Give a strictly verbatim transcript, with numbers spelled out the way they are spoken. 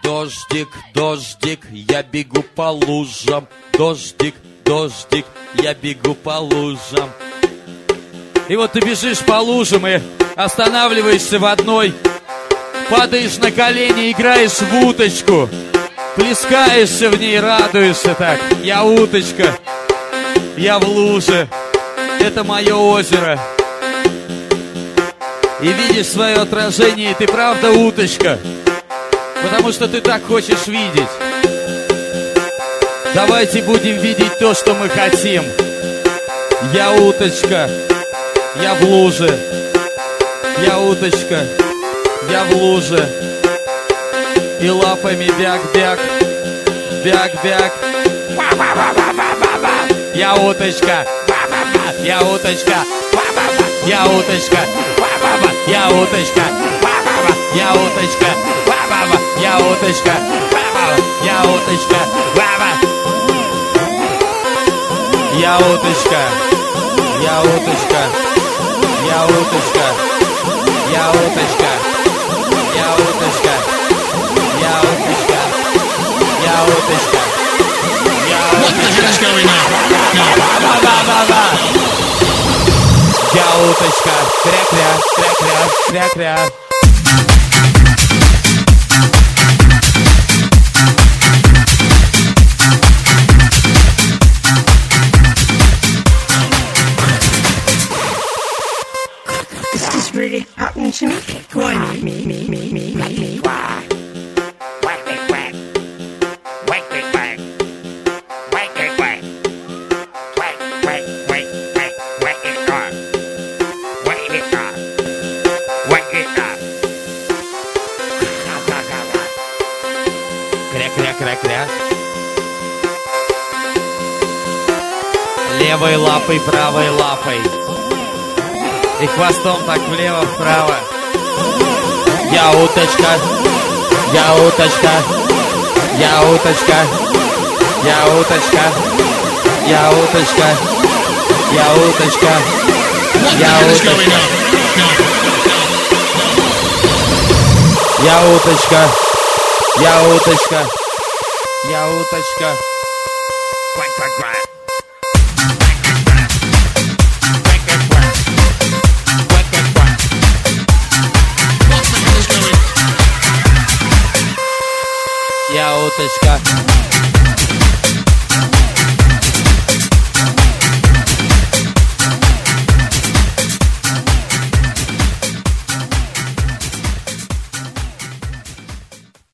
Дождик, дождик, я бегу по лужам. Дождик, дождик, я бегу по лужам. И вот ты бежишь по лужам и останавливаешься в одной, падаешь на колени, играешь в уточку, плескаешься в ней, радуешься так. Я уточка, я в луже, это мое озеро. И видишь свое отражение, и ты правда уточка, потому что ты так хочешь видеть. Давайте будем видеть то, что мы хотим. Я уточка, я в луже. Я уточка, я в луже. И лапами бяк-бяк, бяк-бяк. Я уточка, я уточка, я уточка, я уточка, я уточка, я уточка, я уточка, я уточка, я уточка, я уточка, я уточка, я уточка, я уточка, я уточка. What the hell is going on? Я уточка, кря-кря, кря-кря, кря-кря. This is really happening to me. Why me, me, me, me, me, me, me? Why? Whack it, whack. Whack it, whack. Whack it, whack. Whack, whack, whack, whack, whack it up. Whack it up. Whack it up. Кря-кря-кря-кря. Левой лапой, правой лапой. И хвостом так влево-вправо. Я уточка, я уточка, я уточка, я уточка, я уточка, я уточка, я уточка, я уточка, я уточка, я уточка. Quack, quack, quack. Я уточка.